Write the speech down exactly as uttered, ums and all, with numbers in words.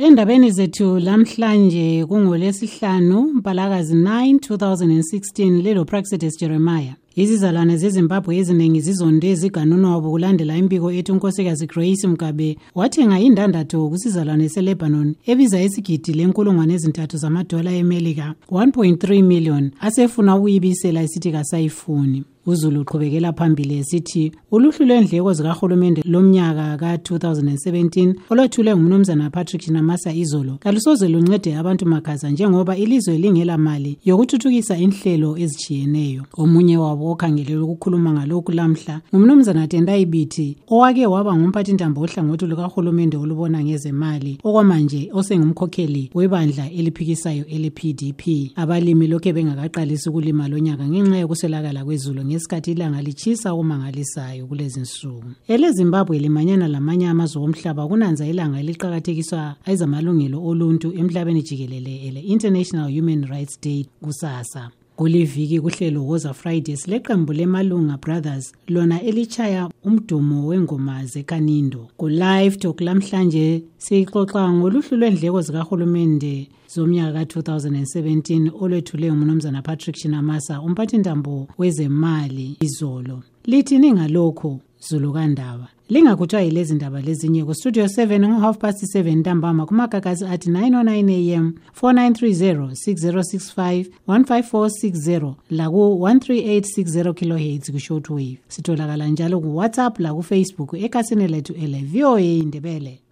Endabeni zethu lamhlanje kungolesihlanu Mpalakazi nine two thousand sixteen lelo Praxedes Jeremiah. Izizalwane zeZimbabwe eziningi zizonde ziganunwa ukulandela impiko ethi unkosikazi Grace Mugabe wathenga indandatho kusizalwane seLebanon ebiza isigidi lenkulungwane ezintathu zamadola eMelika one point three million asefuna ukuyibisela isithi kasayifuni. uZulu uqhubekela phambili esithi uluhlu lwendleko zikahulumende lomnyaka ka two thousand seventeen olwethulwe ngumnumzana Patrick Namasa izolo kalusoze luncede abantu makhaza njengoba ilizwe lingela mali yokuthuthukisa inhlelo ezijiyeneyo. Omunye wabo okhangelelwe ukukhuluma ngalokhu lamhla ngumnumzana Tendai Biti owake waba ngumphathintambo ohlangothi lukahulumende olubona ngezemali okwamanje osengumkhokheli webandla eliphikisayo ele-P D P. Abalimi lokhe bengakaqalisi ukulima lonyaka ngenxa yokuselakala kwezulu ngesikhathi ilanga lichisa okumangalisayo kulezi nsuku. EleZimbabwe limanyana lamanye amazwe omhlaba kunanza ilanga eliqhakathekiswa ezamalungelo oluntu emhlabeni jikelele ele International Human Rights Day kusasa. Kuliviki kuhlelo Woza Fridays leqembu leMalunga Brothers lona elichaya umdumo wengoma zeKanindo. Ku live talk lamhlanje sixoxa ngoluhlu lwendleko zikahulumende zomnyaka ka two thousand seventeen olwethule umnumzana Patrick Namasa umphathintambo wezemali izolo. Lithini ngalokho Zulu kaNdaba? Lingakuthwa yilezi ndaba lezinye ku Studio seven ngo half past seven ntambama kumagagasi athi nine oh nine A M four nine three zero six zero six five one five four six zero la ku one three eight six zero kilohertz ku shortwave. Sitholakala njalo ku WhatsApp la ku Facebook ekasini lethu ele V O A Indebele.